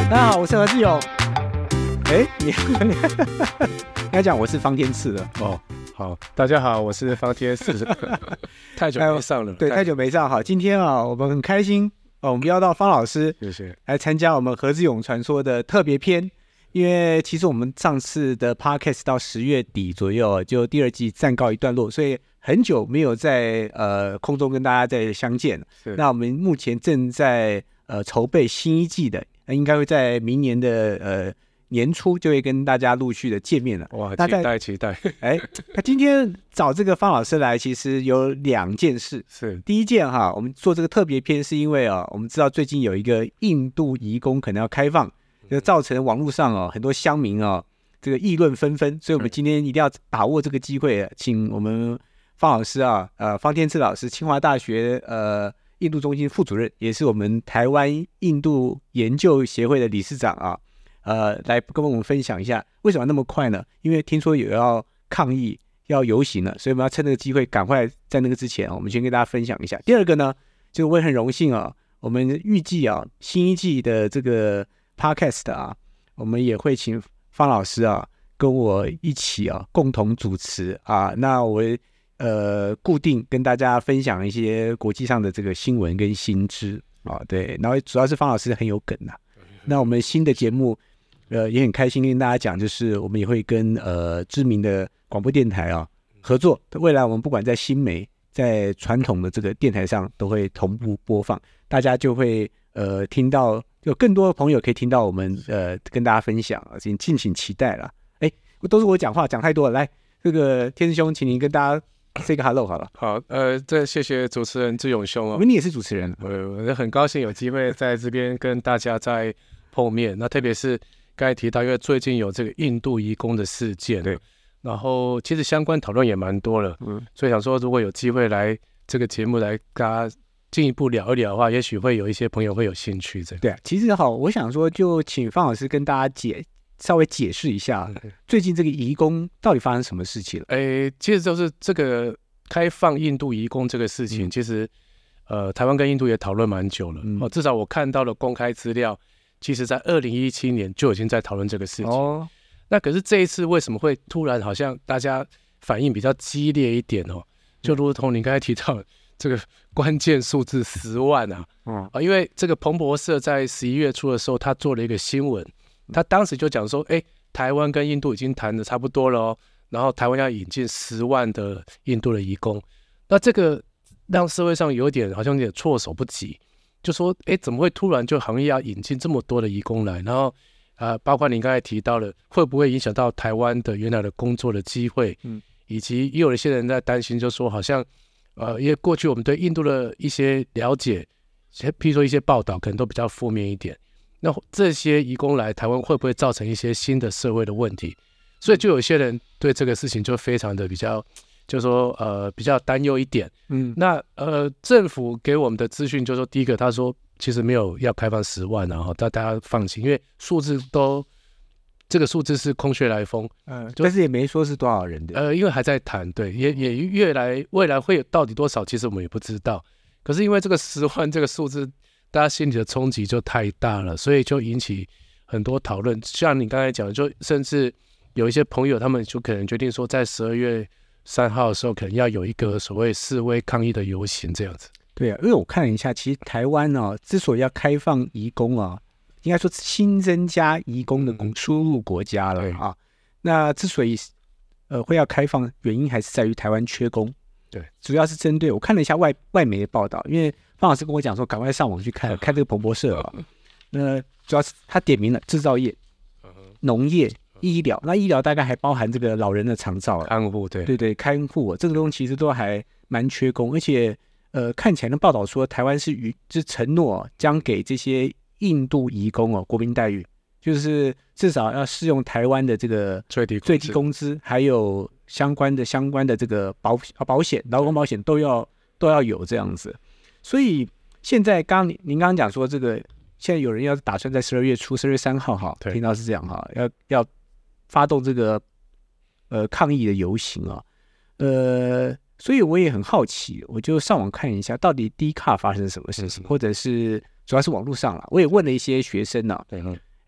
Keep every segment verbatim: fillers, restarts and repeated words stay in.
大家好，我是何志勇。哎，你你要讲我是方天赐的哦。好，大家好，我是方天赐。太久没上了， 对，太久没上。好，今天啊，我们很开心哦，我们邀到方老师， 谢谢， 来参加我们何志勇传说的特别篇。因为其实我们上次的 podcast 到十月底左右，就第二季暂告一段落，所以很久没有在呃空中跟大家再相见了。那我们目前正在呃筹备新一季的，应该会在明年的呃年初就会跟大家陆续的见面了。 哇，期待期待。 哎，那今天找这个方老师来，其实有两件事。 是第一件哈，我们做这个特别篇是因为啊，我们知道最近有一个印度移工可能要开放。就造成网络上哦很多乡民哦这个议论纷纷，所以我们今天一定要把握这个机会，请我们方老师啊，呃方天赐老师，清华大学呃印度中心副主任，也是我们台湾印度研究协会的理事长啊，呃来跟我们分享一下为什么那么快呢？因为听说有要抗议要游行了，所以我们要趁这个机会赶快在那个之前，我们先跟大家分享一下。第二个呢，就是我也很荣幸啊，我们预计啊新一季的这个Podcast 啊，我们也会请方老师啊跟我一起啊共同主持啊。那我呃固定跟大家分享一些国际上的这个新闻跟新知啊，对。然后主要是方老师很有梗啊。那我们新的节目呃也很开心跟大家讲，就是我们也会跟呃知名的广播电台啊合作。未来我们不管在新媒、在传统的这个电台上都会同步播放，大家就会呃听到。有更多的朋友可以听到我们呃跟大家分享，请敬请期待啦。哎，都是我讲话讲太多了，来，这个天师兄，请您跟大家 say 个 hello 好了。 好，呃，这谢谢主持人志勇兄哦。 因为你也是主持人， 呃，我很高兴有机会在这边跟大家再碰面。那特别是刚才提到，因为最近有这个印度移工的事件，对，然后其实相关讨论也蛮多了，嗯，所以想说如果有机会来这个节目来跟大家进一步聊一聊的话，也许会有一些朋友会有兴趣。这对啊，其实好，我想说，就请方老师跟大家解稍微解释一下，嗯、最近这个移工到底发生什么事情了？ 诶，其实就是这个开放印度移工这个事情，嗯、其实呃，台湾跟印度也讨论蛮久了、嗯哦。至少我看到的公开资料，其实在二零一七年就已经在讨论这个事情。哦，那可是这一次为什么会突然好像大家反应比较激烈一点哦？就如同你刚才提到的。这个关键数字十万啊，嗯啊，因为这个彭博社在十一月初的时候，他做了一个新闻，他当时就讲说，哎，台湾跟印度已经谈的差不多了哦，然后台湾要引进十万的印度的移工，那这个让社会上有点好像有点措手不及，就说，哎，怎么会突然就行业要引进这么多的移工来？然后啊，包括您刚才提到了，会不会影响到台湾的原来的工作的机会？嗯，以及也有一些人在担心，就说好像。呃，因为过去我们对印度的一些了解，譬如说一些报道，可能都比较负面一点。那这些移工来台湾，会不会造成一些新的社会的问题？所以就有一些人对这个事情就非常的比较，就说呃比较担忧一点。嗯，那呃政府给我们的资讯，就说第一个，他说其实没有要开放十万，然后大大家放心，因为数字都。这个数字是空穴来风， 嗯，但是也没说是多少人的， 呃，因为还在谈，对，也也越来未来会有到底多少，其实我们也不知道。可是因为这个十万这个数字，大家心里的冲击就太大了，所以就引起很多讨论。像你刚才讲的，就甚至有一些朋友，他们就可能决定说，在十二月三号的时候，可能要有一个所谓示威抗议的游行这样子。 对啊，因为我看了一下，其实台湾呢、哦，之所以要开放移工啊。应该说新增加移工的输入国家了啊。那之所以呃会要开放，原因还是在于台湾缺工。 对， 主要是针对我看了一下外外媒的报道，因为方老师跟我讲说，赶快上网去看看这个彭博社啊。那主要是他点名了制造业、农业、医疗。那医疗大概还包含这个老人的长照、 看护，对对对，看护这个东西其实都还蛮缺工，而且呃看起来的报道说，台湾是与是承诺将给这些。印度移工哦，国民待遇就是至少要适用台湾的这个最低最低工资，还有相关的相关的这个保保险、劳工保险都要都要有这样子。所以现在刚您刚刚讲说，这个现在有人要打算在十二月初，十二月三号哈，听到是这样哈，要要发动这个呃抗议的游行啊，呃。所以我也很好奇，我就上网看一下，到底 D 卡发生什么事情，或者是主要是网络上了。我也问了一些学生啊，对，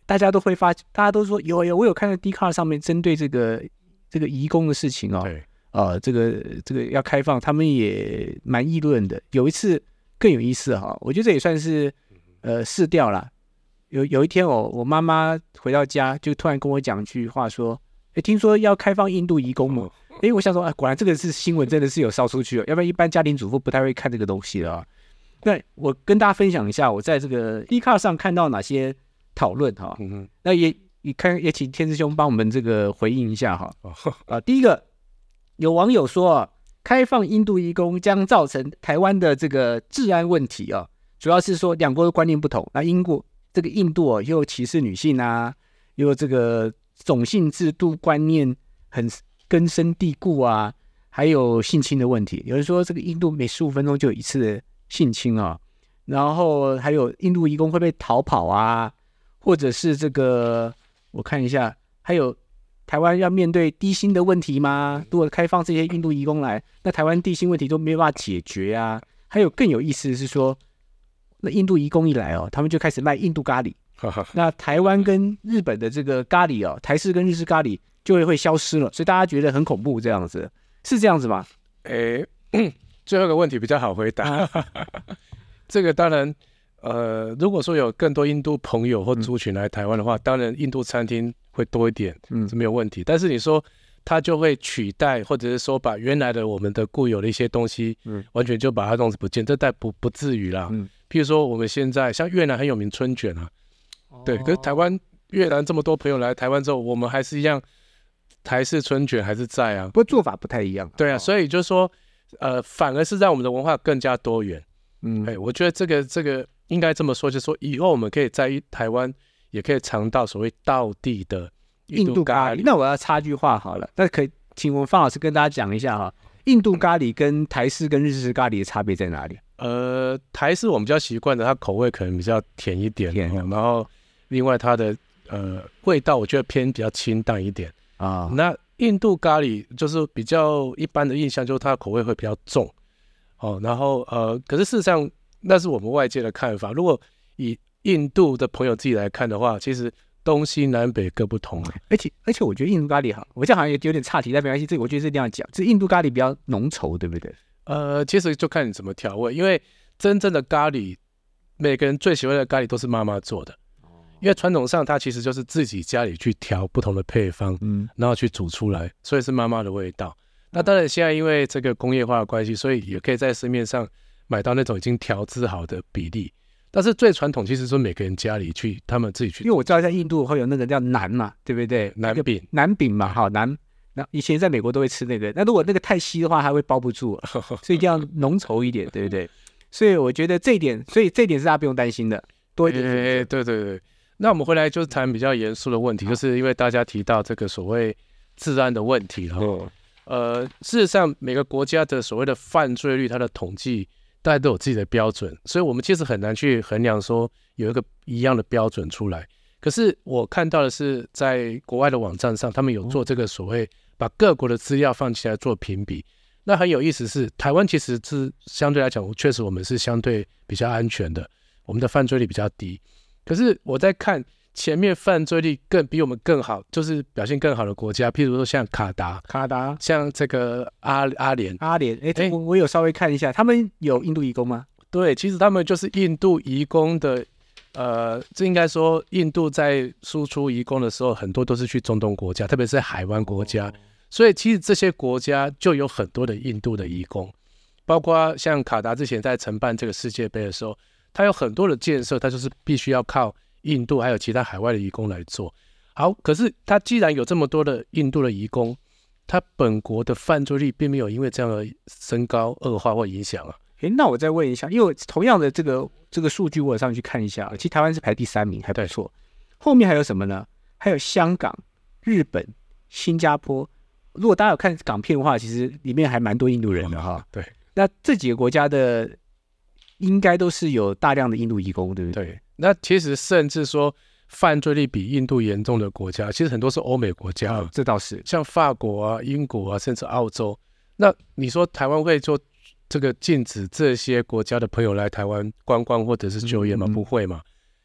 大家都会发，大家都说有有，我有看到 D 卡上面针对这个这个移工的事情哦，呃，这个这个要开放，他们也蛮议论的。有一次更有意思哈，我觉得这也算是呃试调啦。有有一天哦，我妈妈回到家就突然跟我讲一句话说：“哎，听说要开放印度移工哦。”哎，我想说啊，果然这个是新闻，真的是有烧出去了，要不然一般家庭主妇不太会看这个东西的啊。那我跟大家分享一下，我在这个 D 卡上看到哪些讨论哈。嗯、那也你看，也请天师兄帮我们这个回应一下哈。啊，第一个有网友说啊，开放印度移工将造成台湾的这个治安问题啊，主要是说两国的观念不同。那英国这个印度啊，又歧视女性啊，又这个种姓制度观念很根深蒂固啊，还有性侵的问题。有人说这个印度每十五分钟就有一次的性侵啊，然后还有印度移工会不会逃跑啊，或者是这个我看一下，还有台湾要面对低薪的问题吗？如果开放这些印度移工来，那台湾低薪问题都没有办法解决啊。还有更有意思的是说，那印度移工一来哦，他们就开始卖印度咖喱。那台湾跟日本的这个咖喱哦，台式跟日式咖喱就会会消失了，所以大家觉得很恐怖，这样子是这样子吗？ 诶，最后一个问题比较好回答。这个当然，呃，如果说有更多印度朋友或族群来台湾的话，嗯、当然印度餐厅会多一点，嗯，是没有问题。但是你说它就会取代，或者是说把原来的我们的固有的一些东西，嗯，完全就把它弄不见，这倒不不至于啦。嗯，譬如说我们现在像越南很有名春卷啊，哦、对，可是台湾越南这么多朋友来台湾之后，我们还是一样台式春卷还是在啊， 不过做法不太一样。 对啊，哦、所以就是说，呃，反而是让我们的文化更加多元。嗯，哎，我觉得这个这个应该这么说，就是说以后我们可以在台湾也可以尝到所谓道地的印度咖喱。 那我要插句话好了，那可以请我们方老师跟大家讲一下哈，印度咖喱跟台式跟日式咖喱的差别在哪里？ 呃，台式我们比较习惯的，它口味可能比较甜一点，甜然后另外它的呃味道我觉得偏比较清淡一点啊。那印度咖喱就是比较一般的印象，就是它的口味会比较重。哦，然后呃，可是事实上那是我们外界的看法。如果以印度的朋友自己来看的话，其实东西南北各不同。 而且而且我觉得印度咖喱好，我这样好像有点岔题，但没关系，这个我觉得是一定要讲。这印度咖喱比较浓稠，对不对？ 呃，其实就看你怎么调味，因为真正的咖喱，每个人最喜欢的咖喱都是妈妈做的。因为传统上它其实就是自己家里去调不同的配方，嗯，然后去煮出来，所以是妈妈的味道。那当然，现在因为这个工业化的关系，所以也可以在市面上买到那种已经调制好的比例。但是最传统其实是每个人家里去，他们自己去。 因为我知道在印度会有那个叫馕嘛，对不对？ 馕饼， 馕饼嘛，好馕。那以前在美国都会吃那个，那如果那个太稀的话，它会包不住，所以一定要浓稠一点，对不对？所以我觉得这一点，所以这一点是大家不用担心的，多一点。 欸、对对对。那我们回来就谈比较严肃的问题，就是因为大家提到这个所谓治安的问题了。嗯呃，事实上，每个国家的所谓的犯罪率，它的统计大家都有自己的标准，所以我们其实很难去衡量说有一个一样的标准出来。可是我看到的是，在国外的网站上，他们有做这个所谓把各国的资料放起来做评比。那很有意思是，台湾其实是相对来讲，确实我们是相对比较安全的，我们的犯罪率比较低。可是我在看前面犯罪率更比我们更好，就是表现更好的国家，譬如说像卡达， 卡达， 像这个阿阿联， 阿联，哎、欸，我我有稍微看一下，他们有印度移工吗？ 对，其实他们就是印度移工的，呃，这应该说印度在输出移工的时候，很多都是去中东国家，特别是海湾国家，哦、所以其实这些国家就有很多的印度的移工，包括像卡达之前在承办这个世界杯的时候，它有很多的建设，它就是必须要靠印度还有其他海外的移工来做。好，可是他既然有这么多的印度的移工，他本国的犯罪率并没有因为这样的升高恶化或影响啊。 诶，那我再问一下，因为同样的这个这个数据我有上去看一下，其实台湾是排第三名，还不错。后面还有什么呢？还有香港、日本、新加坡。如果大家有看港片的话，其实里面还蛮多印度人的哈、哦。 对， 那这几个国家的应该都是有大量的印度移工，对不对？ 对，那其实甚至说犯罪率比印度严重的国家，其实很多是欧美国家、哦， 这倒是像法国啊、英国啊，甚至澳洲。那你说台湾会做这个禁止这些国家的朋友来台湾观光或者是就业吗？嗯、不会嘛？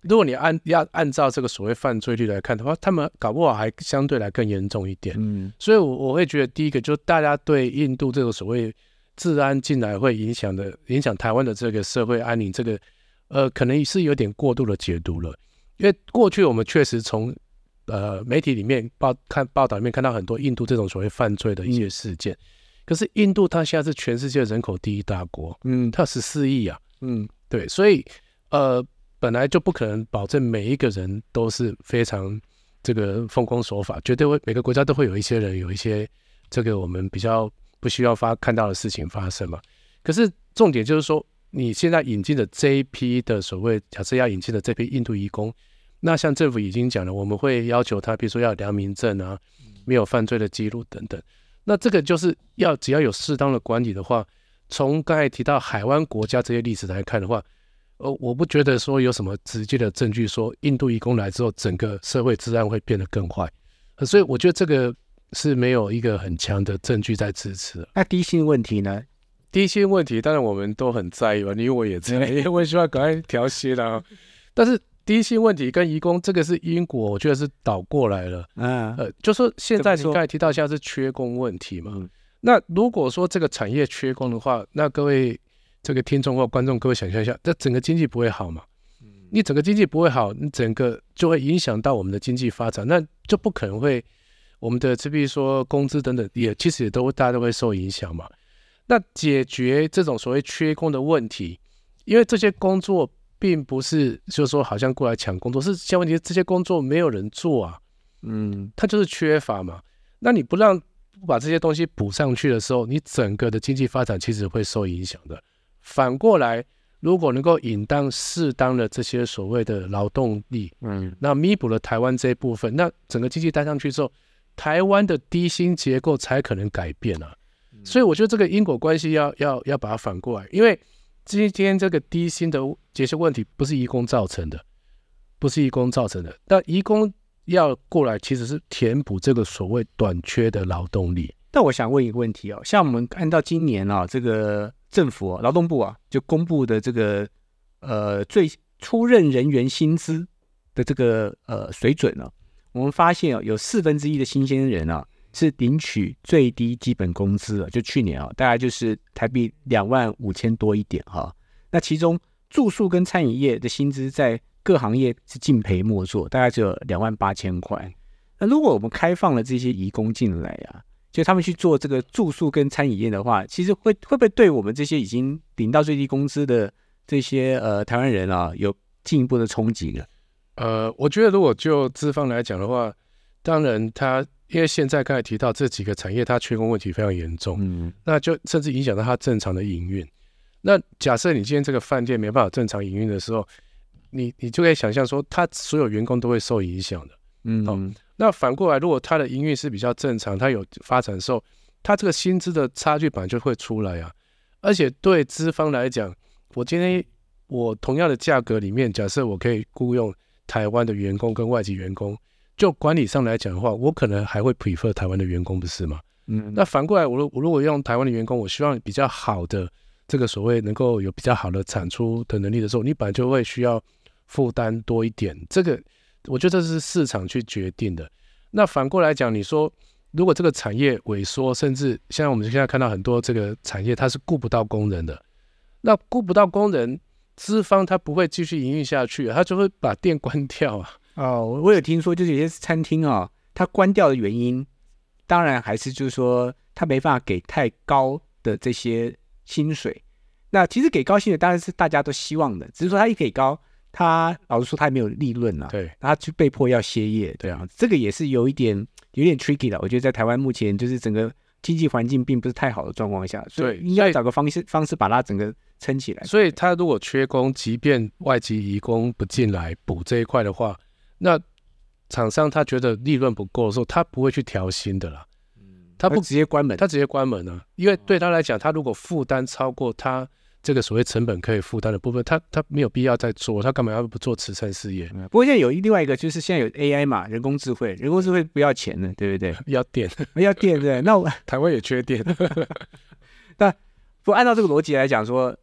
如果你按要按照这个所谓犯罪率来看的话，他们搞不好还相对来更严重一点。嗯，所以我我会觉得第一个就是大家对印度这个所谓治安进来会影响的影响台湾的这个社会安宁，这个呃可能是有点过度的解读了。因为过去我们确实从呃媒体里面报看报道里面看到很多印度这种所谓犯罪的一些事件，嗯、可是印度它现在是全世界人口第一大国，嗯，它十四亿啊，嗯，对，所以呃本来就不可能保证每一个人都是非常这个奉公守法，绝对会每个国家都会有一些人有一些这个我们比较不需要发看到的事情发生嘛。可是重点就是说，你现在引进的这一批的所谓假设要引进的这批印度移工。那像政府已经讲了，我们会要求他，比如说要有良民证啊，没有犯罪的记录等等。那这个就是要只要有适当的管理的话，从刚才提到海湾国家这些例子来看的话，呃，我不觉得说有什么直接的证据说印度移工来之后，整个社会治安会变得更坏。呃、所以我觉得这个是没有一个很强的证据在支持的。 那低薪问题呢？ 低薪问题当然我们都很在意吧，因为我也在意，因为我希望赶快调薪啊。但是低薪问题跟移工这个是因果，我觉得是倒过来了。嗯，呃，就说现在你刚才提到现在是缺工问题嘛，嗯、那如果说这个产业缺工的话，那各位这个听众或观众，各位想象一下，这整个经济不会好嘛？嗯、你整个经济不会好，你整个就会影响到我们的经济发展，那就不可能会我们的，比如说工资等等，也其实也都大家都会受影响嘛。那解决这种所谓缺工的问题，因为这些工作。并不是就是说好像过来抢工作，是现在问题是这些工作没有人做啊，嗯，它就是缺乏嘛。那你不让不把这些东西补上去的时候，你整个的经济发展其实会受影响的。反过来，如果能够引当适当的这些所谓的劳动力，嗯，那弥补了台湾这一部分，那整个经济带上去之后，台湾的低薪结构才可能改变啊。所以我觉得这个因果关系要要要把它反过来，因为今天这个低薪的这些问题不是移工造成的，不是移工造成的。那移工要过来，其实是填补这个所谓短缺的劳动力。 但我想问一个问题哦，像我们按照今年啊，这个政府、啊、劳动部啊就公布的这个呃最出任人员薪资的这个呃水准呢、啊，我们发现啊，有四分之一的新鲜人啊是领取最低基本工资了，就去年啊，大概就是台币两万五千多一点哈。那其中住宿跟餐饮业的薪资在各行业是敬陪末座，大概只有两万八千块。那如果我们开放了这些移工进来啊，就他们去做这个住宿跟餐饮业的话，其实会会不会对我们这些已经领到最低工资的这些呃台湾人啊，有进一步的冲击呢？ 呃，我觉得如果就资方来讲的话，当然他。因为现在刚才提到这几个产业，它缺工问题非常严重，嗯，那就甚至影响到它正常的营运。那假设你今天这个饭店没办法正常营运的时候，你你就可以想象说，它所有员工都会受影响的，嗯、哦。那反过来，如果它的营运是比较正常，它有发展的时候，它这个薪资的差距本来就会出来啊。而且对资方来讲，我今天我同样的价格里面，假设我可以雇用台湾的员工跟外籍员工。就管理上来讲的话，我可能还会 prefer 台湾的员工，不是吗？嗯，那反过来，我我如果用台湾的员工，我希望比较好的这个所谓能够有比较好的产出的能力的时候，你本来就会需要负担多一点。这个我觉得这是市场去决定的。那反过来讲，你说如果这个产业萎缩，甚至像我们现在看到很多这个产业，它是雇不到工人的，那雇不到工人，资方他不会继续营运下去，他就会把店关掉啊。 哦，我有听说，就是有些餐厅啊，它关掉的原因，当然还是就是说，它没办法给太高的这些薪水。那其实给高薪水当然是大家都希望的，只是说它一给高，它老实说它没有利润啊， 对， 它就被迫要歇业，对啊，这个也是有一点有点 tricky 的。我觉得在台湾目前就是整个经济环境并不是太好的状况下，所以应该找个方式方式把它整个撑起来。 所以他如果缺工，即便外籍移工不进来补这一块的话，那厂商他觉得利润不够的时候，他不会去调薪的啦， 他不直接关门， 他直接关门啊，因为对他来讲，他如果负担超过他这个所谓成本可以负担的部分，他他没有必要再做，他干嘛要不做慈善事业？ 嗯、不过现在有另外一个，就是现在有 A I 嘛，人工智慧，人工智慧不要钱的，对不对？ 要电， 要电，对。那我台湾也缺电， 那不按照这个逻辑来讲说，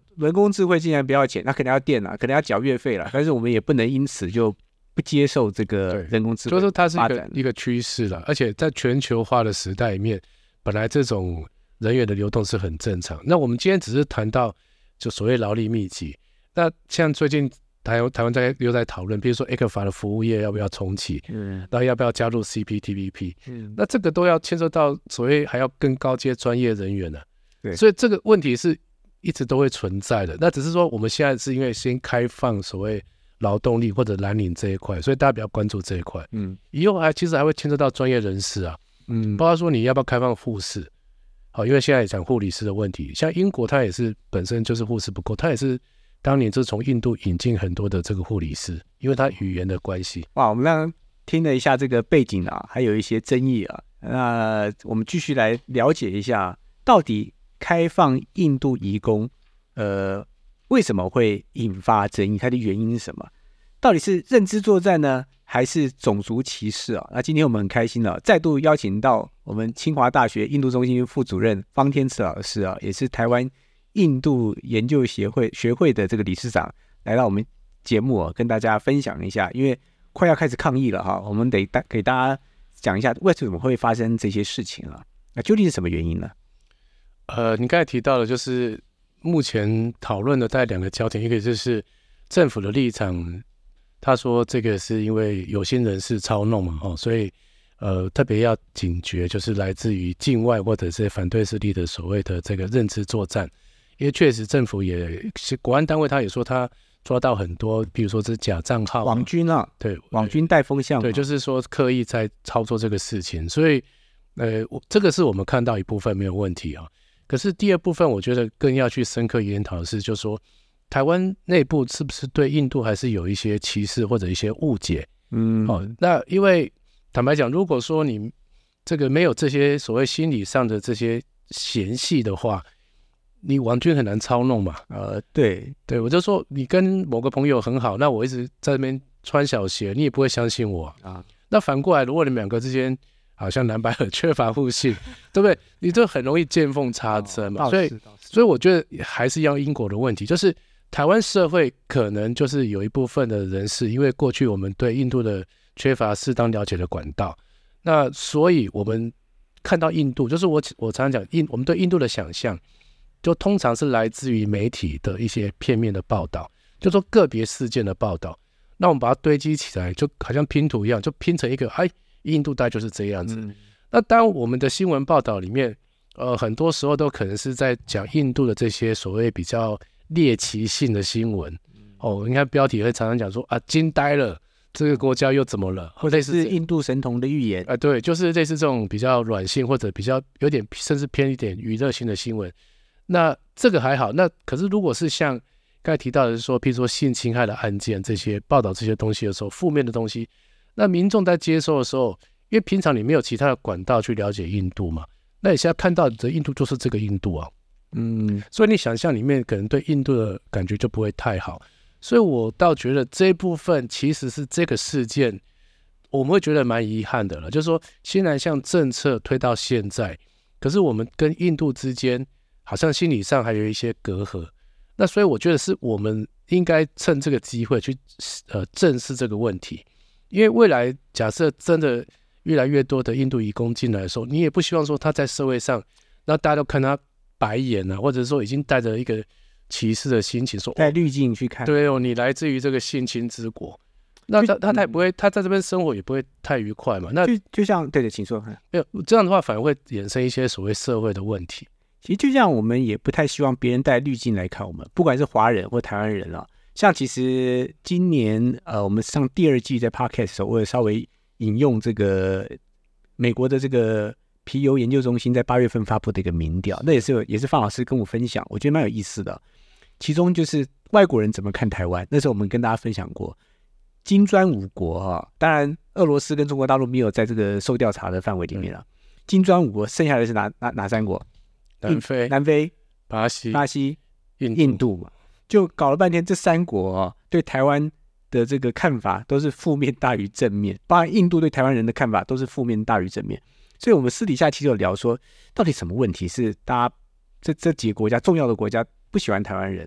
人工智慧竟然不要钱，那可能要电了，可能要缴月费了，但是我们也不能因此就不接受这个人工智慧， 就是它是一个一个趋势了，而且在全球化的时代里面，本来这种人员的流动是很正常。那我们今天只是谈到就所谓劳力密集，那像最近台湾台湾在又在讨论，比如说 E C F A 的服务业要不要重启，嗯，然后要不要加入 C P T P P，嗯，那这个都要牵涉到所谓还要更高阶专业人员呢、啊。对，所以这个问题是一直都会存在的。那只是说我们现在是因为先开放所谓劳动力或者蓝领这一块，所以大家比较关注这一块。嗯，以后还其实还会牵涉到专业人士啊，嗯，包括说你要不要开放护士，好，因为现在也讲护理师的问题，像英国它也是本身就是护士不够，它也是当年就从印度引进很多的这个护理师，因为它语言的关系。 哇，我们刚刚听了一下这个背景啊，还有一些争议啊，那我们继续来了解一下，到底开放印度移工，呃，为什么会引发争议？它的原因是什么？到底是认知作战呢，还是种族歧视啊？那今天我们很开心啊，再度邀请到我们清华大学印度中心副主任方天慈老师啊，也是台湾印度研究协会学会的这个理事长，来到我们节目啊，跟大家分享一下，因为快要开始抗议了哈，我们得给大家讲一下为什么会发生这些事情啊？那究竟是什么原因呢？ 呃，你刚才提到的，就是目前讨论的大概两个焦点，一个就是政府的立场，他说这个是因为有心人士操弄嘛，哦，所以呃特别要警觉，就是来自于境外或者是反对势力的所谓的这个认知作战，因为确实政府也国安单位他也说他抓到很多，比如说是假账号、 网军啊， 对， 网军带风向， 对，就是说刻意在操作这个事情，所以呃这个是我们看到一部分没有问题啊。可是第二部分，我觉得更要去深刻研讨的是，就是说台湾内部是不是对印度还是有一些歧视或者一些误解？嗯，哦，那因为坦白讲，如果说你这个没有这些所谓心理上的这些嫌隙的话，你网军很难操弄嘛。 呃，对对，我就说你跟某个朋友很好，那我一直在那边穿小鞋，你也不会相信我啊。那反过来，如果你们两个之间好像蓝白合缺乏互信，对不对？你就很容易见缝插针嘛。哦、所以，所以我觉得还是要因果的问题，就是台湾社会可能就是有一部分的人士，因为过去我们对印度的缺乏适当了解的管道，那所以我们看到印度，就是我我常常讲印，我们对印度的想象，就通常是来自于媒体的一些片面的报道，就说个别事件的报道，那我们把它堆积起来，就好像拼图一样，就拼成一个哎。印度大概就是这样子、嗯、那当我们的新闻报道里面呃，很多时候都可能是在讲印度的这些所谓比较猎奇性的新闻、嗯、哦，你看标题会常常讲说啊，惊呆了，这个国家又怎么了， 或者是印度神童的预言、 呃、对，就是类似这种比较软性或者比较有点甚至偏一点娱乐性的新闻，那这个还好。那可是如果是像刚才提到的是说譬如说性侵害的案件，这些报道这些东西的时候，负面的东西，那民众在接收的时候，因为平常你没有其他的管道去了解印度嘛，那你现在看到的印度就是这个印度啊，嗯，所以你想象里面可能对印度的感觉就不会太好，所以我倒觉得这一部分其实是这个事件我们会觉得蛮遗憾的了，就是说新南向政策推到现在，可是我们跟印度之间好像心理上还有一些隔阂，那所以我觉得是我们应该趁这个机会去呃正视这个问题。因为未来假设真的越来越多的印度移工进来的时候，你也不希望说他在社会上，那大家都看他白眼啊，或者说已经带着一个歧视的心情说带滤镜去看， 对哦，你来自于这个性侵之国，那他他他也不会，他在这边生活也不会太愉快嘛。那就就像对对，请说。 没有这样的话，反而会衍生一些所谓社会的问题。 其实就像我们也不太希望别人带滤镜来看我们，不管是华人或台湾人啊。像其实今年呃，我们上第二季在 Podcast 的时候，我也稍微引用这个美国的这个皮尤研究中心在八月份发布的一个民调，那也是也是方老师跟我分享，我觉得蛮有意思的。其中就是外国人怎么看台湾，那时候我们跟大家分享过，金砖五国啊，当然俄罗斯跟中国大陆没有在这个受调查的范围里面了。金砖五国剩下的是哪哪哪三国？ 南非、 南非、 巴西、 巴西、 印度, 印度嘛。就搞了半天，这三国哦，对台湾的这个看法都是负面大于正面，包括印度对台湾人的看法都是负面大于正面。所以我们私底下其实有聊说，到底什么问题是大家这这几个国家重要的国家不喜欢台湾人？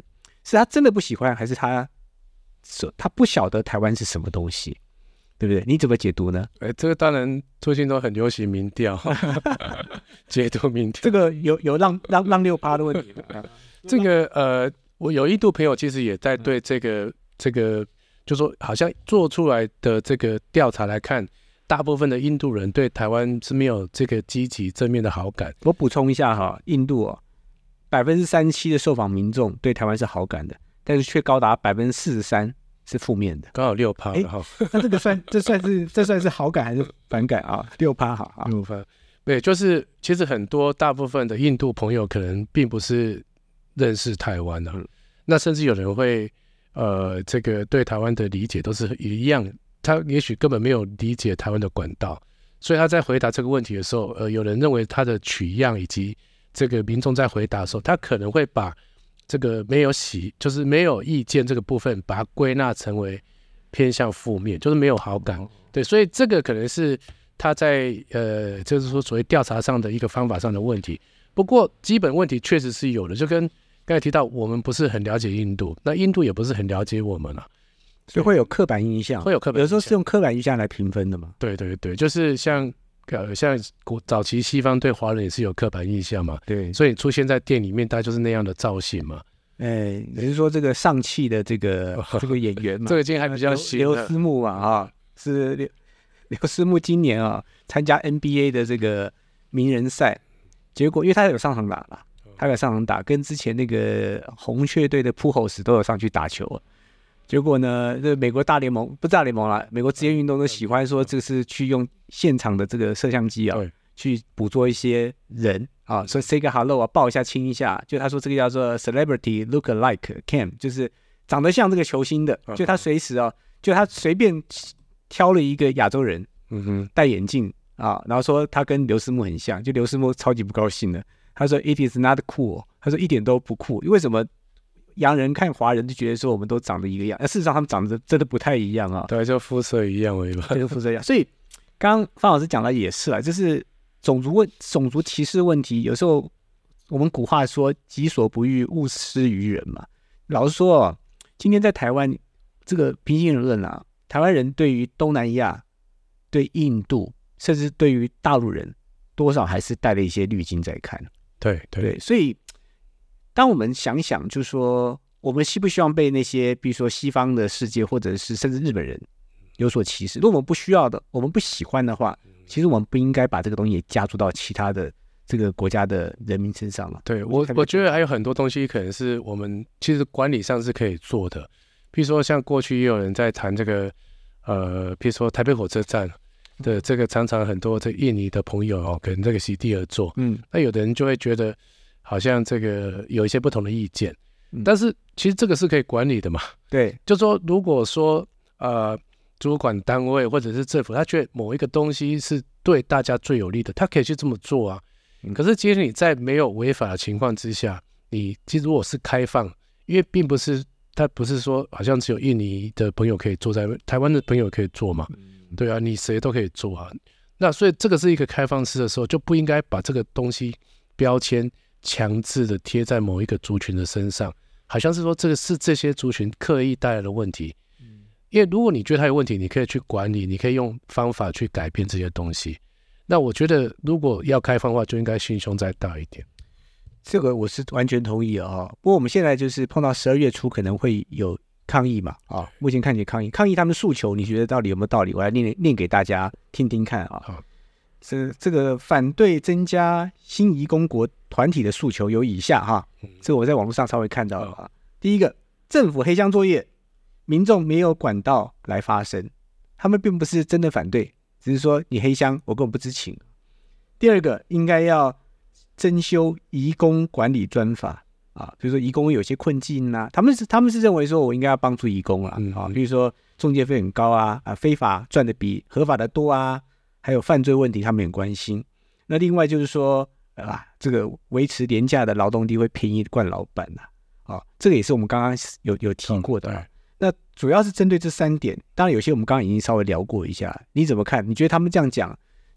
是他真的不喜欢，还是他他不晓得台湾是什么东西，对不对？你怎么解读呢？ 哎，这个当然最近都很流行民调，解读民调， 这个有有让让让六趴的问题。 这个呃，我有印度朋友其实也在对这个这个，就说好像做出来的这个调查来看，大部分的印度人对台湾是没有这个积极正面的好感。 我补充一下哈，印度哦，百分之三十七的受访民众对台湾是好感的，但是却高达百分之四十三是负面的， 刚好六趴。 那这个算这算是这算是好感还是反感啊？六趴好啊， 六趴。对，就是其实很多大部分的印度朋友可能并不是认识台湾的、啊嗯，那甚至有人会呃，这个对台湾的理解都是一样，他也许根本没有理解台湾的管道，所以他在回答这个问题的时候，呃，有人认为他的取样以及这个民众在回答的时候，他可能会把这个没有喜，就是没有意见这个部分，把它归纳成为偏向负面，就是没有好感。对，所以这个可能是他在呃，就是说所谓调查上的一个方法上的问题。不过基本问题确实是有的，就跟刚才提到，我们不是很了解印度，那印度也不是很了解我们啊， 所以会有刻板印象， 会有刻板印象， 有时候是用刻板印象来评分的嘛。 对对对，就是像呃像早期西方对华人也是有刻板印象嘛， 对， 所以你出现在店里面，大概就是那样的造型嘛。 哎，你是说这个上汽的这个这个演员嘛？ 这个今天还比较新， 刘思慕嘛啊，是刘刘思慕今年啊参加 N B A 的这个名人赛，结果因为他有上场打了。他有上场打，跟之前那个红雀队的普侯斯都有上去打球。结果呢，这美国大联盟不是大联盟啦，美国职业运动都喜欢说这个是去用现场的这个摄像机啊，去捕捉一些人啊，说 say 个 hello 啊，抱一下亲一下。就他说这个叫做 celebrity look-alike cam， 就是长得像这个球星的，就他随时啊，就他随便挑了一个亚洲人，嗯哼，戴眼镜啊，然后说他跟刘思慕很像，就刘思慕超级不高兴的。他说 "It is not cool"， 他说一点都不酷。为什么洋人看华人就觉得说我们都长得一个样？事实上他们长得真的不太一样啊。 对，就肤色一样而已吧。 对，就肤色一样。所以刚刚方老师讲的也是啦，就是种族问种族歧视问题，有时候我们古话说“己所不欲，勿施于人”嘛。老实说哦，今天在台湾这个平心而论啊，台湾人对于东南亚、对印度，甚至对于大陆人，多少还是带了一些滤镜在看。 对 对, 对，所以当我们想想，就是说，我们希不希望被那些，比如说西方的世界，或者是甚至日本人有所歧视？如果我们不需要的，我们不喜欢的话，其实我们不应该把这个东西也加注到其他的这个国家的人民身上了。 对我，我觉得还有很多东西可能是我们其实管理上是可以做的，比如说像过去也有人在谈这个，呃，比如说台北火车站。的这个常常很多这印尼的朋友哦，跟这个席地而坐，嗯，那有的人就会觉得好像这个有一些不同的意见，嗯、但是其实这个是可以管理的嘛， 对， 就说如果说呃主管单位或者是政府，他觉得某一个东西是对大家最有利的，他可以去这么做啊。嗯、可是其实你在没有违法的情况之下，你其实如果是开放，因为并不是他不是说好像只有印尼的朋友可以做，在台湾的朋友可以做嘛。嗯对啊，你谁都可以做啊。那所以这个是一个开放式的时候，就不应该把这个东西标签强制的贴在某一个族群的身上，好像是说这个是这些族群刻意带来的问题。因为如果你觉得它有问题，你可以去管理，你可以用方法去改变这些东西。那我觉得如果要开放的话，就应该心胸再大一点。 这个我是完全同意啊、哦。不过我们现在就是碰到十二月初可能会有抗议嘛，啊，目前看起来抗议，抗议他们诉求，你觉得到底有没有道理？我来念念给大家听听看啊。这这个反对增加新移工国团体的诉求有以下哈，这个我在网络上稍微看到了啊。第一个，政府黑箱作业，民众没有管道来发声，他们并不是真的反对，只是说你黑箱，我根本不知情。第二个，应该要增修移工管理专法。啊，比如说移工有些困境啊，他们是他们是认为说我应该要帮助移工啊，啊，比如说中介费很高啊，啊，非法赚的比合法的多啊，还有犯罪问题他们很关心。那另外就是说啊，这个维持廉价的劳动力会便宜惯老板呐、啊，啊，这个也是我们刚刚有有提过的、啊。那主要是针对这三点，当然有些我们刚刚已经稍微聊过一下，你怎么看？你觉得他们这样讲，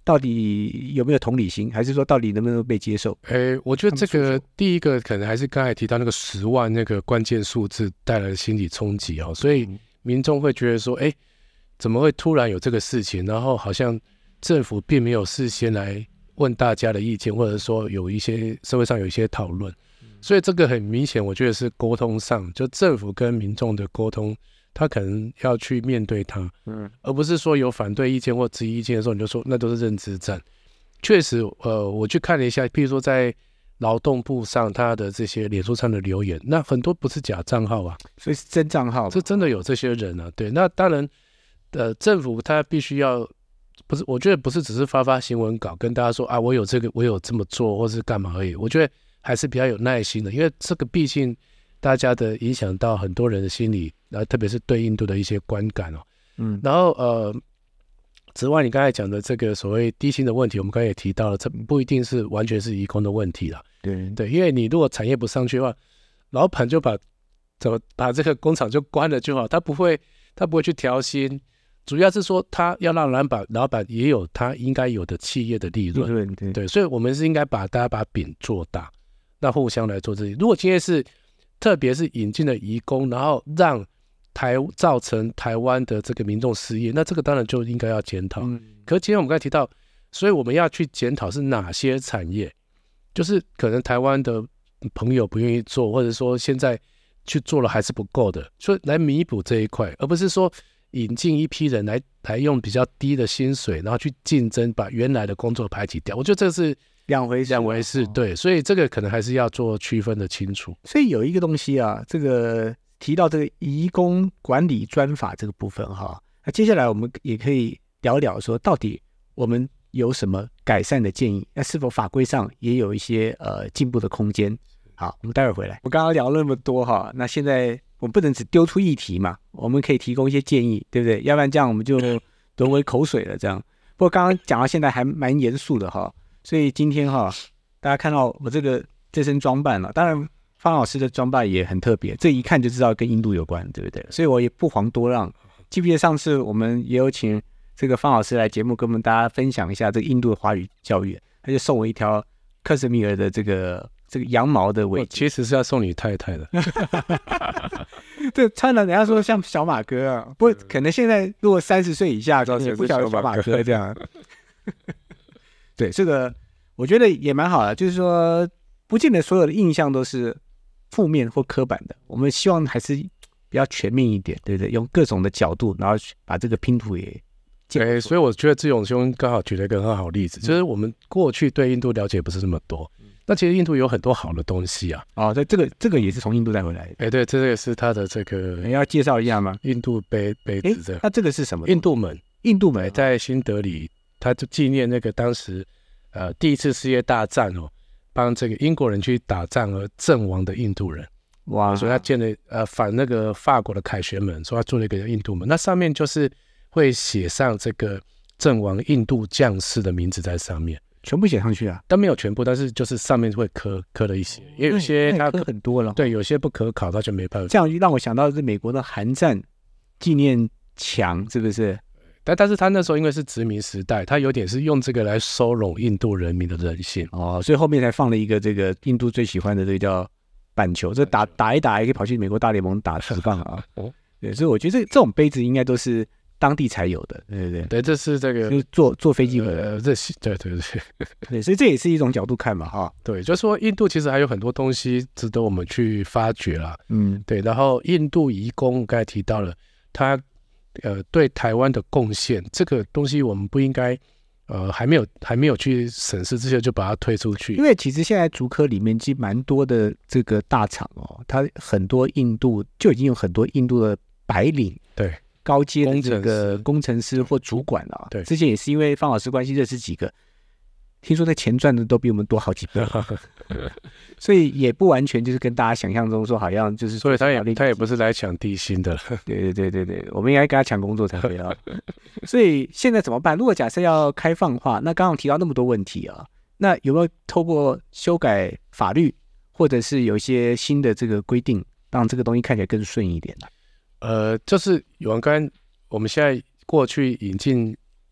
到底有没有同理心，还是说到底能不能被接受？ 诶，我觉得这个第一个可能还是刚才提到那个十万那个关键数字带来的心理冲击哦，所以民众会觉得说，诶，怎么会突然有这个事情？然后好像政府并没有事先来问大家的意见，或者说有一些社会上有一些讨论，所以这个很明显，我觉得是沟通上，就政府跟民众的沟通，他可能要去面对它，嗯，而不是说有反对意见或质疑意见的时候，你就说那都是认知战。确实，呃，我去看了一下，譬如说在劳动部上，他的这些脸书上的留言，那很多不是假账号啊， 所以是真账号， 这真的有这些人啊。对，那当然，呃，政府他必须要。不是，我觉得不是只是发发新闻稿跟大家说啊，我有这个，我有这么做，或是干嘛而已。我觉得还是比较有耐心的，因为这个毕竟大家的影响到很多人的心理，然后特别是对印度的一些观感哦。嗯，然后呃，此外你刚才讲的这个所谓低薪的问题，我们刚才也提到了，这不一定是完全是移工的问题啦。 对对，因为你如果产业不上去的话，老板就把怎么把这个工厂就关了就好，他不会他不会去调薪。主要是说，他要让老板老板也有他应该有的企业的利润， 对, 对，所以我们是应该把大家把饼做大，那互相来做这些。如果今天是特别是引进了移工，然后让台造成台湾的这个民众失业，那这个当然就应该要检讨。嗯、可是今天我们刚才提到，所以我们要去检讨是哪些产业，就是可能台湾的朋友不愿意做，或者说现在去做了还是不够的，所以来弥补这一块，而不是说。引进一批人来来用比较低的薪水，然后去竞争，把原来的工作排挤掉。我觉得这是两回事， 两回事，对，所以这个可能还是要做区分的清楚。 所以有一个东西啊，这个提到这个移工管理专法这个部分哈，那接下来我们也可以聊聊说，到底我们有什么改善的建议？那是否法规上也有一些呃进步的空间？好，我们待会儿回来。我刚刚聊了那么多哈，那现在。我们不能只丢出议题嘛，我们可以提供一些建议，对不对？要不然这样我们就沦为口水了。这样，不过刚刚讲到现在还蛮严肃的哈，所以今天哈，大家看到我这个这身装扮了，当然方老师的装扮也很特别，这一看就知道跟印度有关，对不对？所以我也不遑多让。记不记得上次我们也有请这个方老师来节目，跟我们大家分享一下这个印度的华语教育，他就送我一条克什米尔的这个。这个羊毛的围巾， 其实是要送你太太的。 对，穿了人家说像小马哥啊，不过可能现在如果三十岁以下，也不晓得小马哥这样。对，这个我觉得也蛮好的，就是说，不见得所有的印象都是负面或刻板的，我们希望还是比较全面一点，对不对？用各种的角度，然后把这个拼图也。 对，所以我觉得志勇兄刚好举了一个很好的例子，就是我们过去对印度了解不是那么多。那其实印度有很多好的东西啊！ 哦，对，这个这个也是从印度带回来的。 哎，对，这个是他的这个， 你要介绍一下吗？ 印度杯杯子这， 那这个是什么？ 印度门， 印度门在新德里，他就纪念那个当时呃第一次世界大战哦，帮这个英国人去打仗而阵亡的印度人。哇！所以他建了呃反那个法国的凯旋门，所以他做了一个印度门，那上面就是会写上这个阵亡印度将士的名字在上面。 全部写上去啊？ 但没有全部，但是就是上面会刻刻了一些，因为有些它刻很多了， 对，有些不可考，它就没办法。 这样让我想到是美国的韩战纪念墙，是不是？ 但但是他那时候因为是殖民时代，他有点是用这个来收拢印度人民的人性哦，所以后面才放了一个这个印度最喜欢的这个叫板球，这打打一打也可以跑去美国大联盟打直棒啊。哦，对，所以我觉得这这种杯子应该都是。当地才有的，对对对， 对，这是这个， 就是坐坐飞机回来， 呃，这对对对对，所以这也是一种角度看嘛，哈， 对，就是说印度其实还有很多东西值得我们去发掘啦，嗯，对，然后印度移工刚才提到了他呃对台湾的贡献，这个东西我们不应该呃还没有还没有去审视之前就把它推出去， 因为其实现在竹科里面其实蛮多的这个大厂哦，它很多印度就已经有很多印度的白领， 对。 高阶的这个工程师或主管啊， 对， 之前也是因为方老师关系认识几个，听说那钱赚的都比我们多好几倍，所以也不完全就是跟大家想象中说好像就是， 所以他也他也不是来抢低薪的， 对对对对对，我们应该跟他抢工作才对啊。所以现在怎么办？如果假设要开放的话，那刚刚提到那么多问题啊，那有没有透过修改法律，或者是有一些新的这个规定，让这个东西看起来更顺一点呢？ 呃，就是有人跟我们现在过去引进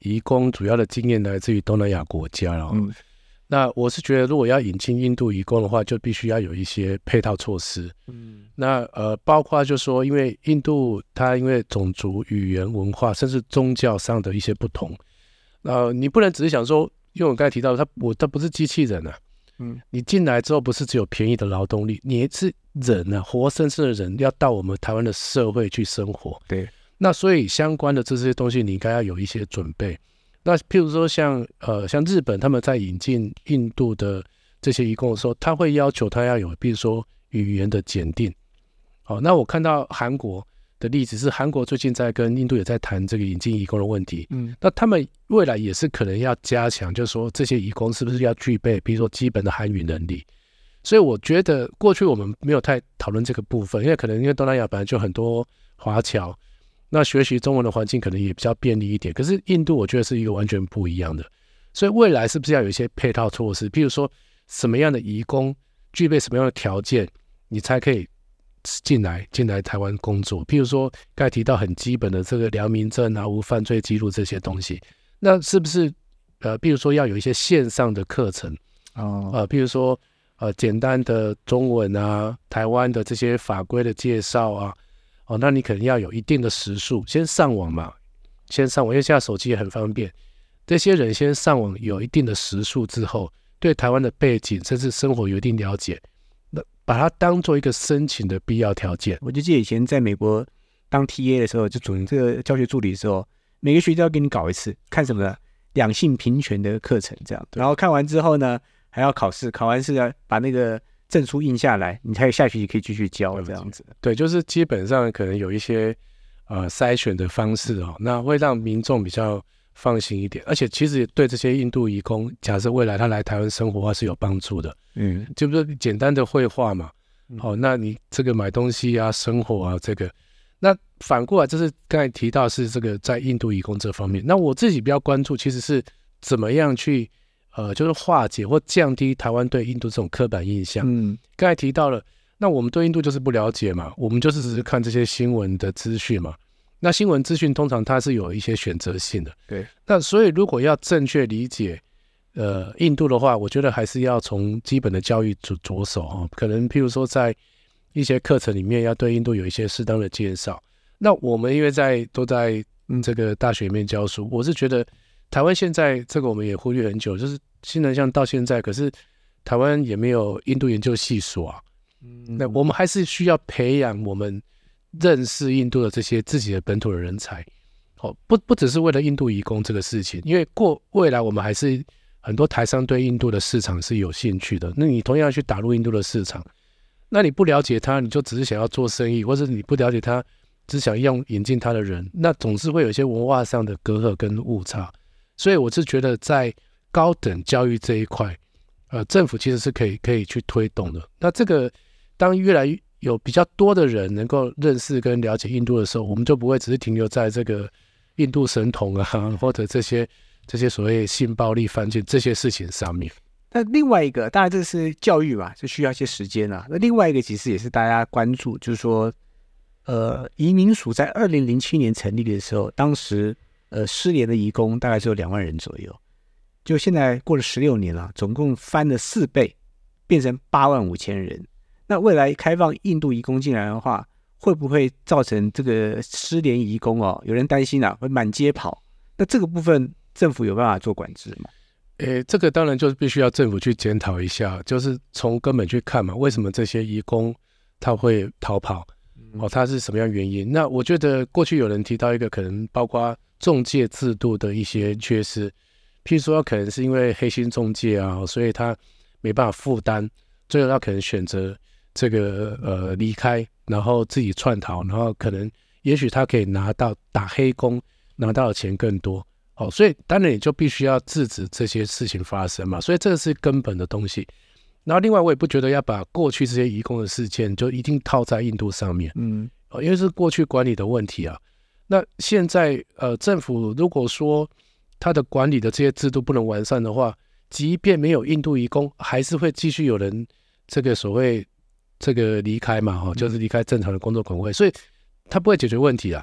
移工主要的经验来自于东南亚国家了、嗯。那我是觉得，如果要引进印度移工的话，就必须要有一些配套措施。嗯，那呃，包括就说，因为印度它因为种族、语言、文化，甚至宗教上的一些不同，呃，你不能只是想说，因为我刚才提到，它我它不是机器人啊。嗯，你进来之后不是只有便宜的劳动力，你是人啊，活生生的人要到我们台湾的社会去生活。 对， 那所以相关的这些东西，你应该要有一些准备。那譬如说像呃像日本他们在引进印度的这些移工的时候，他会要求他要有比如说语言的检定。好，那我看到韩国的例子是韩国最近在跟印度也在谈这个引进移工的问题。嗯，那他们未来也是可能要加强，就是说这些移工是不是要具备比如说基本的韩语能力。所以我觉得过去我们没有太讨论这个部分，因为可能因为东南亚本来就很多华侨，那学习中文的环境可能也比较便利一点，可是印度我觉得是一个完全不一样的，所以未来是不是要有一些配套措施，譬如说什么样的移工具备什么样的条件，你才可以进来进来台湾工作，譬如说刚才提到很基本的这个良民证啊、无犯罪记录这些东西，那是不是呃，譬如说要有一些线上的课程哦，呃，譬如说呃简单的中文啊、台湾的这些法规的介绍啊。哦，那你可能要有一定的时数，先上网嘛，先上网，因为现在手机也很方便。这些人先上网有一定的时数之后，对台湾的背景甚至生活有一定了解，那把它当做一个申请的必要条件。 我就记得以前在美国当 T A 的时候，就主这个教学助理的时候，每个学期要给你搞一次，看什么呢？两性平权的课程这样。然后看完之后呢，还要考试，考完试要把那个证书印下来，你才有下学期可以继续教这样子。 对，就是基本上可能有一些呃筛选的方式哦，那会让民众比较放心一点，而且其实对这些印度移工，假设未来他来台湾生活是有帮助的。嗯，就不是简单的绘画嘛，好、哦，那你这个买东西啊、生活啊，这个，那反过来就是刚才提到是这个在印度移工这方面，那我自己比较关注其实是怎么样去。呃，就是化解或降低台湾对印度这种刻板印象。嗯，刚才提到了，那我们对印度就是不了解嘛，我们就是只是看这些新闻的资讯嘛。那新闻资讯通常它是有一些选择性的， 对。 那所以如果要正确理解呃印度的话，我觉得还是要从基本的教育着着手哦。可能譬如说在一些课程里面要对印度有一些适当的介绍。那我们因为在都在这个大学里面教书，我是觉得。台湾现在这个我们也忽略很久，就是新南向到现在，可是台湾也没有印度研究系所啊。嗯，那我们还是需要培养我们认识印度的这些自己的本土的人才。哦，不不只是为了印度移工这个事情，因为过未来我们还是很多台商对印度的市场是有兴趣的。那你同样去打入印度的市场，那你不了解他，你就只是想要做生意，或者你不了解他，只想用引进他的人，那总是会有一些文化上的隔阂跟误差。所以我是觉得在高等教育这一块，呃，政府其实是可以可以去推动的。那这个当越来越有比较多的人能够认识跟了解印度的时候，我们就不会只是停留在这个印度神童啊，或者这些这些所谓性暴力犯罪这些事情上面。 那另外一个，当然这是教育嘛，就需要一些时间啊。那另外一个其实也是大家关注，就是说，呃，移民署在二零零七年成立的时候，当时。呃，失联的移工大概只有两万人左右，就现在过了十六年了，总共翻了四倍，变成八万五千人。那未来开放印度移工进来的话，会不会造成这个失联移工哦？有人担心啊，会满街跑。那这个部分政府有办法做管制吗？ 诶，这个当然就是必须要政府去检讨一下，就是从根本去看嘛，为什么这些移工他会逃跑？哦，他是什么样原因？那我觉得过去有人提到一个可能包括仲介制度的一些缺失，譬如说可能是因为黑心仲介啊，所以他没办法负担，最后他可能选择这个呃离开，然后自己窜逃，然后可能也许他可以拿到打黑工拿到的钱更多。哦，所以当然你就必须要制止这些事情发生嘛，所以这个是根本的东西。然后另外我也不觉得要把过去这些移工的事件就一定套在印度上面，嗯，因为是过去管理的问题啊。那现在呃政府如果说他的管理的这些制度不能完善的话，即便没有印度移工，还是会继续有人这个所谓这个离开嘛，就是离开正常的工作岗位，所以他不会解决问题啊。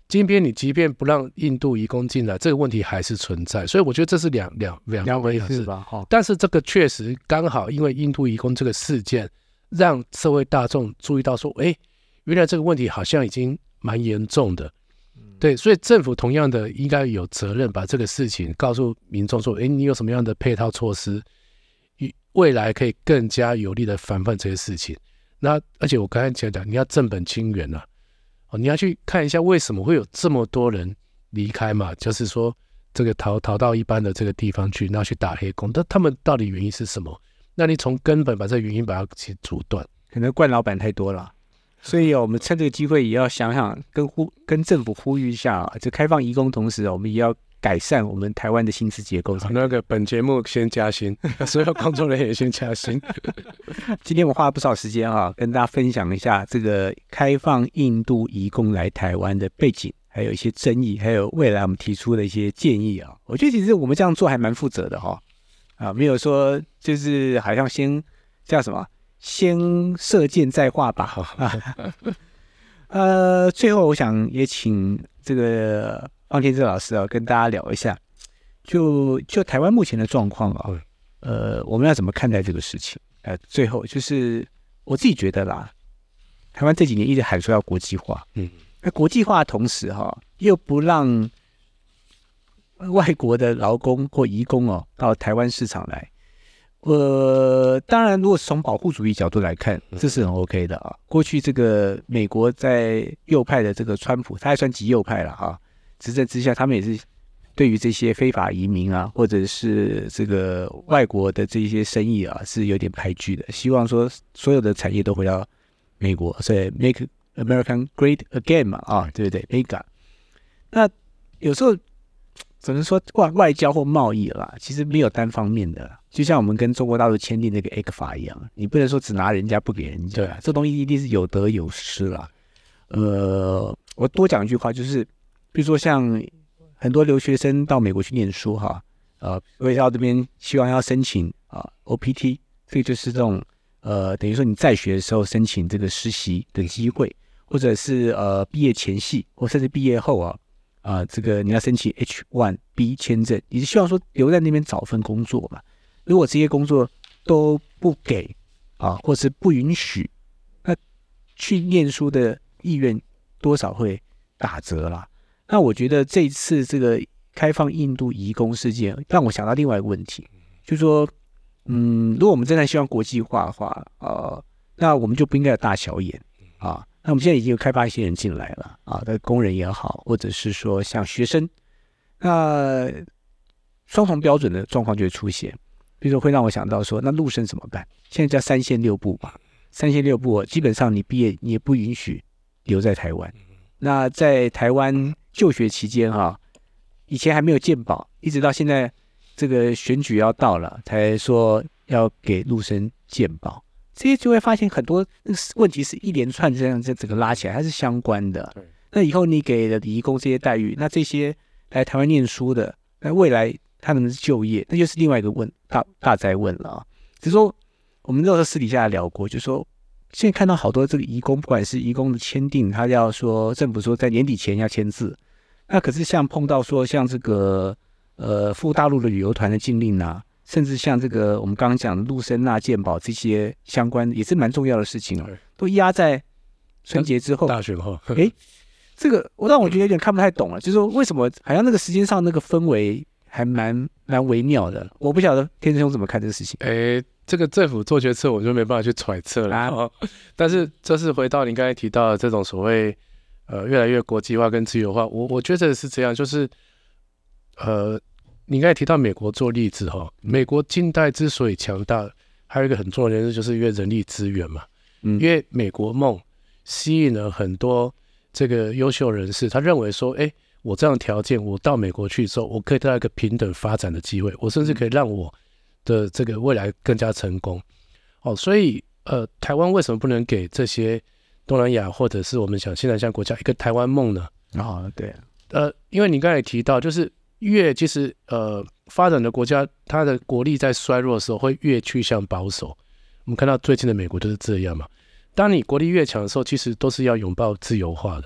今天你即便不让印度移工进来，这个问题还是存在，所以我觉得这是两两两两回事吧。 但是这个确实刚好因为印度移工这个事件，让社会大众注意到说，哎，原来这个问题好像已经蛮严重的。对，所以政府同样的应该有责任把这个事情告诉民众说，哎，你有什么样的配套措施，未来可以更加有力的防范这些事情。那而且我刚才讲讲，你要正本清源啊，哦，你要去看一下为什么会有这么多人离开嘛，就是说这个逃逃到一般的这个地方去，然后去打黑工，但他们到底原因是什么？那你从根本把这个原因把它去阻断。 可能惯老板太多了。所以我们趁这个机会也要想想跟呼跟政府呼吁一下啊，就开放移工同时，我们也要改善我们台湾的薪资结构。 那个本节目先加薪，所有工作人员也先加薪。 今天我花了不少时间啊，跟大家分享一下这个开放印度移工来台湾的背景，还有一些争议，还有未来我们提出的一些建议啊。我觉得其实我们这样做还蛮负责的哈、哦，啊，没有说就是好像先叫什么。先射箭再画靶啊！呃，最后我想也请这个方天正老师啊，跟大家聊一下，就就台湾目前的状况啊，呃，我们要怎么看待这个事情？呃，最后就是我自己觉得啦，台湾这几年一直喊说要国际化，嗯，那国际化的同时哈、哦，又不让外国的劳工或移工哦到台湾市场来。呃，当然，如果是从保护主义角度来看，这是很 OK 的啊。过去这个美国在右派的这个川普，他还算极右派了啊，执政之下，他们也是对于这些非法移民啊，或者是这个外国的这些生意啊，是有点排拒的。希望说所有的产业都回到美国，所以 Make American Great Again 嘛，啊，对不对 ？Mega。那有时候只能说外外交或贸易啦，其实没有单方面的。就像我们跟中国大陆签订那个 A 克法一样，你不能说只拿人家不给人家，这东西一定是有得有失啦。呃，我多讲一句话，就是比如说像很多留学生到美国去念书哈，呃，回到这边希望要申请啊 O P T， 这个就是这种呃，等于说你在学的时候申请这个实习的机会，或者是呃毕业前夕或甚至毕业后啊。啊、呃，这个你要申请 H 一 B 签证，你是希望说留在那边找份工作嘛？如果这些工作都不给啊，或是不允许，那去念书的意愿多少会打折啦。那我觉得这次这个开放印度移工事件，让我想到另外一个问题，就是说，嗯，如果我们真的希望国际化的话，呃，那我们就不应该有大小眼啊。那我们现在已经有开发一些人进来了啊，的工人也好，或者是说像学生，那双重标准的状况就会出现。比如说会让我想到说，那陆生怎么办？现在叫三线六部嘛，三线六部基本上你毕业你也不允许留在台湾。那在台湾就学期间哈、啊，以前还没有健保，一直到现在这个选举要到了，才说要给陆生健保。这些就会发现很多问题是一连串这样这整个拉起来，它是相关的。那以后你给了移工这些待遇，那这些来台湾念书的，那未来他们就业，那就是另外一个问大大哉问了啊。只是说我们那时候私底下聊过，就说现在看到好多这个移工，不管是移工的签订，他要说政府说在年底前要签字，那可是像碰到说像这个呃赴大陆的旅游团的禁令啊。甚至像这个我们刚刚讲的陆生纳健保这些相关也是蛮重要的事情哦，都压在春节之后大选后。 哎，这个我让我觉得有点看不太懂了，就是说为什么好像那个时间上那个氛围还蛮蛮微妙的，我不晓得天生兄怎么看这个事情。 哎，这个政府做决策我就没办法去揣测了、啊哦、但是这是回到你刚才提到的这种所谓呃越来越国际化跟自由化，我我觉得是这样，就是呃。你刚才提到美国做例子哈，美国近代之所以强大，还有一个很重要的原因，就是因为人力资源嘛。嗯，因为美国梦吸引了很多这个优秀人士，他认为说，哎，我这样的条件，我到美国去之后，我可以得到一个平等发展的机会，我甚至可以让我的这个未来更加成功。哦，所以呃，台湾为什么不能给这些东南亚或者是我们想现在像国家一个台湾梦呢？ 啊、哦，对， 呃，因为你刚才也提到，就是越其实呃发展的国家，它的国力在衰弱的时候，会越趋向保守。我们看到最近的美国就是这样嘛。当你国力越强的时候，其实都是要拥抱自由化的。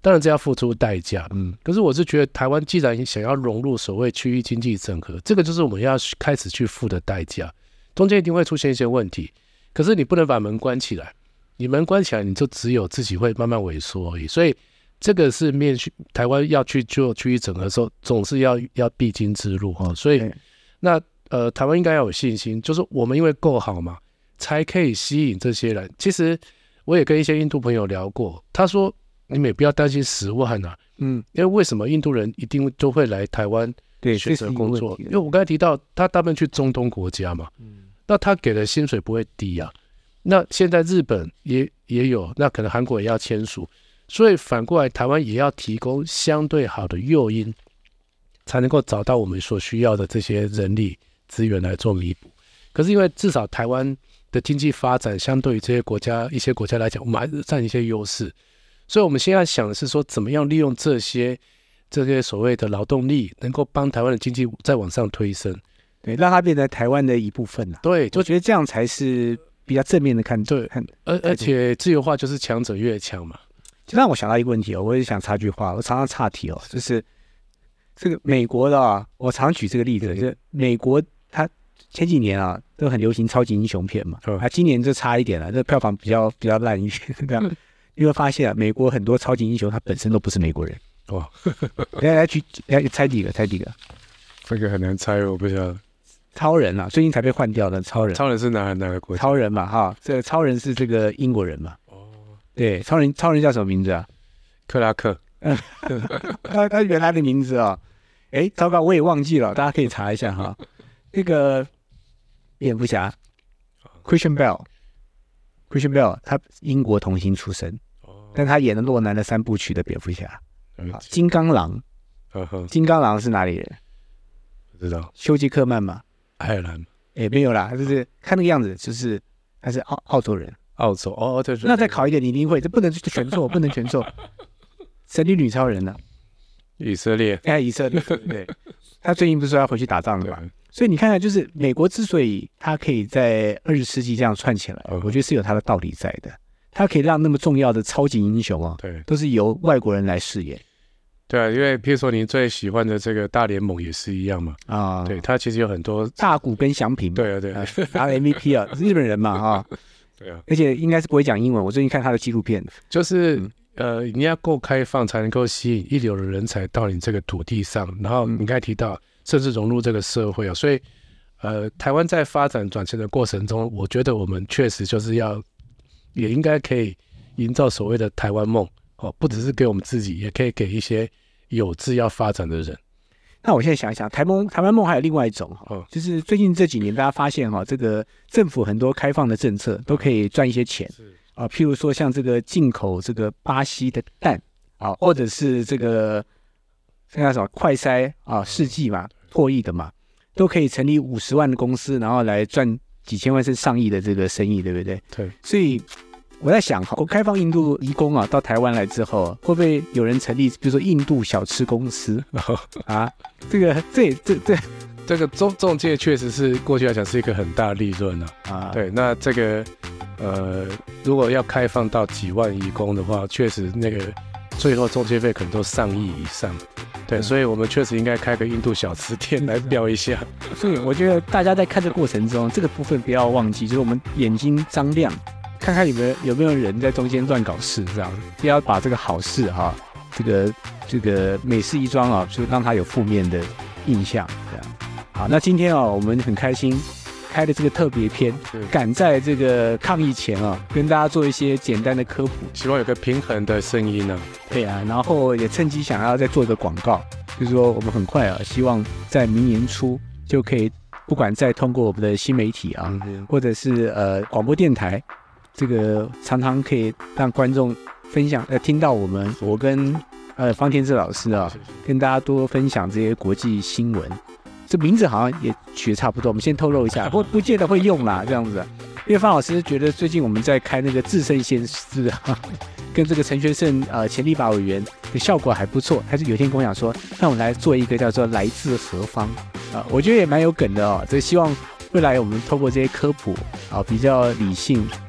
当然这要付出代价。嗯，可是我是觉得台湾既然想要融入所谓区域经济整合，这个就是我们要开始去付的代价，中间一定会出现一些问题。可是你不能把门关起来，你门关起来，你就只有自己会慢慢萎缩而已。所以这个是面台湾要去做区域整合的时候，总是要要必经之路哈。所以那呃，台湾应该要有信心，就是我们因为够好嘛，才可以吸引这些人。其实我也跟一些印度朋友聊过，他说你们也不要担心十万啊，嗯，因为为什么印度人一定都会来台湾选择工作？因为我刚才提到他大部分去中东国家嘛，嗯，那他给的薪水不会低啊。那现在日本也也有，那可能韩国也要签署，所以反过来台湾也要提供相对好的诱因，才能够找到我们所需要的这些人力资源来做弥补。可是因为至少台湾的经济发展相对于这些国家一些国家来讲，我们还是占一些优势，所以我们现在想的是说，怎么样利用这些这些所谓的劳动力，能够帮台湾的经济再往上推升， 对，让它变成台湾的一部分、啊、 对， 我觉得这样才是比较正面的看。 对， 看而而且自由化就是强者越强嘛。 就让我想到一个问题哦，我也想插句话，我常常岔题哦，就是这个美国的啊，我常举这个例子，就是美国它前几年啊都很流行超级英雄片嘛，啊，今年就差一点了，这票房比较比较烂一点，这样你会发现啊，美国很多超级英雄他本身都不是美国人。哇，来来举来猜几个，猜几个？ 这个很难猜，我不晓得。 超人啊，最近才被换掉的超人。 超人是哪哪个国家？ 超人嘛，哈，这个超人是这个英国人嘛。哦，对，超人超人叫什么名字啊？ 克拉克。 嗯，他他原来的名字啊，哎，糟糕，我也忘记了，大家可以查一下哈。那个蝙蝠侠 ，Christian Bale，Christian Bale， 他英国童星出身，但他演了诺兰的三部曲的蝙蝠侠。金刚狼，金刚狼是哪里人？ 不知道。 休杰克曼嘛？ 爱尔兰？ 哎，没有啦，就是看那个样子，就是他是澳澳洲人。 澳洲哦，对对。 那再考一点，你一定会，这不能全错，不能全错。神力女超人呢？ 以色列。 哎，以色列，对。他最近不是说要回去打仗了嘛？所以你看看，就是美国之所以他可以在二十世纪这样串起来，我觉得是有他的道理在的。他可以让那么重要的超级英雄啊，对，都是由外国人来饰演。 对啊，因为譬如说你最喜欢的这个大联盟也是一样嘛。啊，对，他其实有很多大谷跟翔平。 对啊，对啊， 拿 M V P 啊，是日本人嘛，哈。对啊，而且应该是不会讲英文。我最近看他的纪录片， 就是、嗯、呃，你要够开放，才能够吸引一流的人才到你这个土地上。然后你刚才提到，甚至融入这个社会啊，所以呃，台湾在发展转型的过程中，我觉得我们确实就是要。也应该可以营造所谓的台湾梦哦，不只是给我们自己，也可以给一些有志要发展的人。 那我现在想一想，台梦台湾梦还有另外一种哈、哦，就是最近这几年大家发现哈、哦，这个政府很多开放的政策都可以赚一些钱啊、哦，譬如说像这个进口这个巴西的蛋啊、哦，或者是这个那叫什么快筛啊试剂嘛，破亿的嘛，都可以成立五十万的公司，然后来赚几千万甚至上亿的这个生意，对不对？ 对， 所以我在想，开放印度移工啊到台湾来之后，会不会有人成立，比如说印度小吃公司啊？这个这这这这个中中介确实是过去来讲是一个很大的利润啊。啊，对，那这个呃，如果要开放到几万移工的话，确实那个最后中介费可能都上亿以上。对，所以我们确实应该开个印度小吃店来标一下。 所以我觉得大家在看的过程中，这个部分不要忘记，就是我们眼睛张亮，看看有没有有没有人在中间乱搞事，这样不要把这个好事哈、啊，这个这个美事一桩啊，就让它有负面的印象。这样好，那今天啊，我们很开心开的这个特别篇，赶在这个抗疫前啊，跟大家做一些简单的科普， 希望有个平衡的声音呢、啊。 对啊，然后也趁机想要再做一个广告，就是说我们很快啊，希望在明年初就可以，不管再通过我们的新媒体啊，嗯、或者是呃广播电台，这个常常可以让观众分享呃听到我们我跟呃方天志老师啊，跟大家多分享这些国际新闻。这名字好像也取得差不多，我们先透露一下，不不见得会用啦，这样子。因为方老师觉得最近我们在开那个至圣先师啊，跟这个陈学圣呃前立法委员的效果还不错，他就有一天跟我讲说，那我们来做一个叫做来自何方啊，我觉得也蛮有梗的哦。这希望未来我们透过这些科普啊，比较理性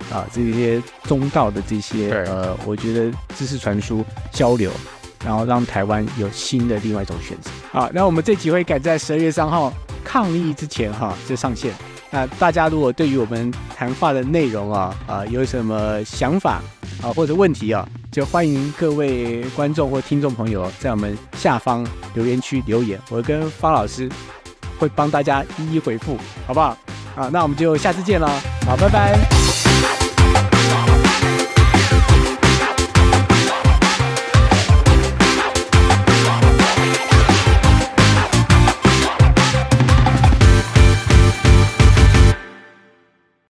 啊这些中道的这些呃，我觉得知识传输交流，然后让台湾有新的另外一种选择。好，那我们这集会赶在十二月三号抗议之前哈就上线。那大家如果对于我们谈话的内容啊啊有什么想法啊或者问题啊，就欢迎各位观众或听众朋友在我们下方留言区留言，我跟方老师会帮大家一一回复，好不好？啊，那我们就下次见了，好，拜拜。